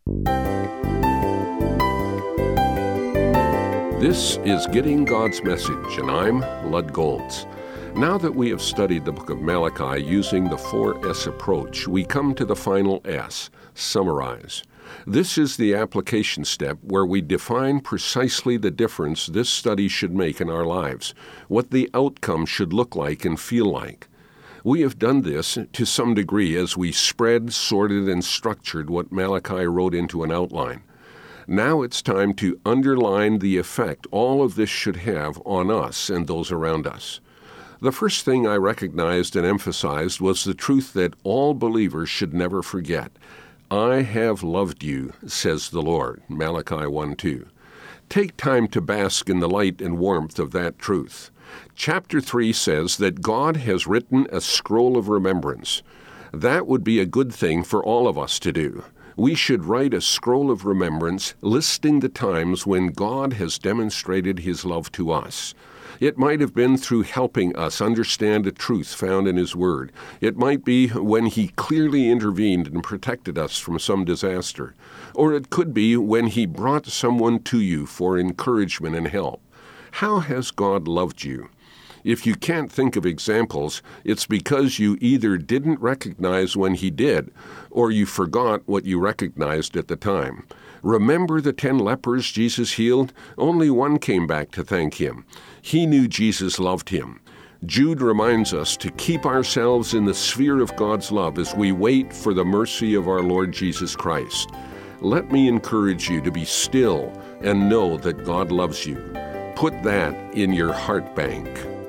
This is Getting God's Message, and I'm Lud Golds. Now that we have studied the book of Malachi using the 4S approach, we come to the final S, summarize. This is the application step where we define precisely the difference this study should make in our lives, what the outcome should look like and feel like. We have done this to some degree as we spread, sorted, and structured what Malachi wrote into an outline. Now it's time to underline the effect all of this should have on us and those around us. The first thing I recognized and emphasized was the truth that all believers should never forget. I have loved you, says the Lord, Malachi 1:2. Take time to bask in the light and warmth of that truth. Chapter 3 says that God has written a scroll of remembrance. That would be a good thing for all of us to do. We should write a scroll of remembrance listing the times when God has demonstrated His love to us. It might have been through helping us understand a truth found in His Word. It might be when He clearly intervened and protected us from some disaster. Or it could be when He brought someone to you for encouragement and help. How has God loved you? If you can't think of examples, it's because you either didn't recognize when He did, or you forgot what you recognized at the time. Remember the 10 lepers Jesus healed? Only one came back to thank Him. He knew Jesus loved him. Jude reminds us to keep ourselves in the sphere of God's love as we wait for the mercy of our Lord Jesus Christ. Let me encourage you to be still and know that God loves you. Put that in your heart bank.